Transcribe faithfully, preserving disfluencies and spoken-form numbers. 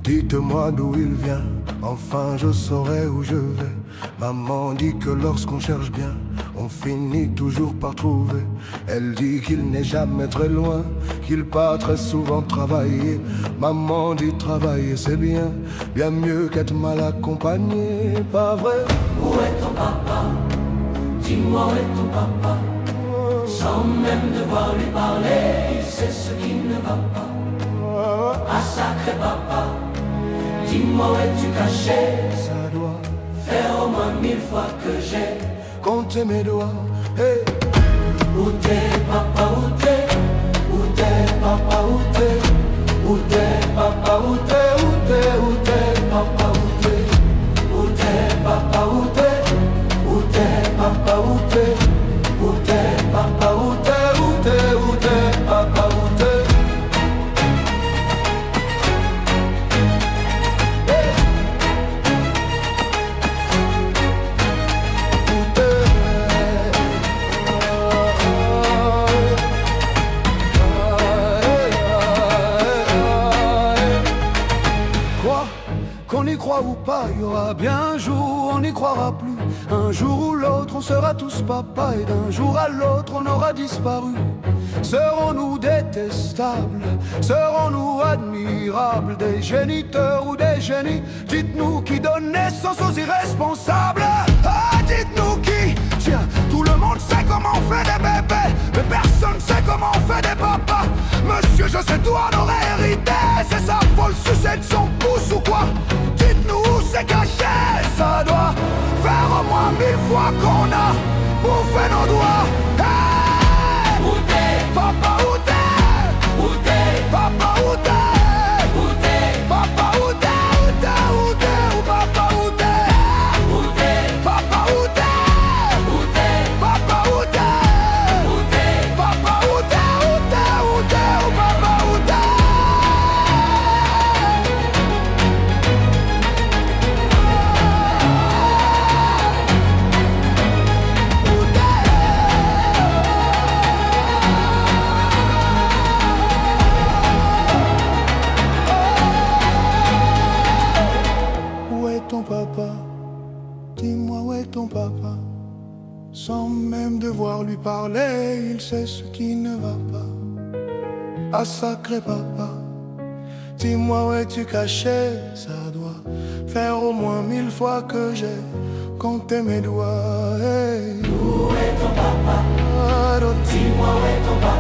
Dites-moi d'où il vient, enfin je saurai où je vais. Maman dit que lorsqu'on cherche bien, on finit toujours par trouver. Elle dit qu'il n'est jamais très loin, qu'il part très souvent travailler. Maman dit travailler c'est bien, bien mieux qu'être mal accompagné, pas vrai? Où est ton papa? Dis-moi où est ton papa? Sans même devoir lui parler, il sait ce qui ne va pas. Ah sacré papa, dis-moi où es-tu caché? Ça doit faire au moins mille fois que j'ai compté mes doigts. Hey. Où t'es papa, où t'es? Où t'es papa, où t'es? Où t'es papa, où t'es? Où t'es, où t'es papa, où t'es? Où t'es papa, où t'es? Où t'es papa, où t'es? Où t'es papa, où t'es? Où t'es, où t'es papa, où t'es? Qu'on y croit ou pas, il y aura bien un jour, on n'y croira plus. Un jour ou l'autre, on sera tous papa, et d'un jour à l'autre, on aura disparu. Serons-nous détestables? Serons-nous admirables? Des géniteurs ou des génies? Dites-nous qui donne naissance aux irresponsables. Ah, dites-nous qui? Tiens, tout le monde sait comment on fait des bébés, mais personne sait comment on fait des papas. Monsieur, je sais tout en aurait hérité. C'est ça, faut le sucer de son pouce ou quoi? Dites-nous où c'est caché. Ça doit faire au moins mille fois qu'on a bouffé nos doigts. Hey! Où t'es? Papa, où t'es? Où t'es? Papa, où t'es? Où t'es? Papa, où t'es? Où t'es? Où t'es? Où papa, où t'es? Où t'es? Papa, où t'es? Où t'es? Papa, où t'es? Où t'es? Papa, où t'es? Où t'es? Où t'es? Où papa, où t'es? Où est ton papa? Dis-moi où est ton papa? Sans même devoir lui parler, il sait ce qui ne va pas. Ah sacré papa, dis-moi où es-tu caché? Ça doit faire au moins mille fois que j'ai compté mes doigts. Hey. Où est ton papa? Ah, Dis-moi où est ton papa?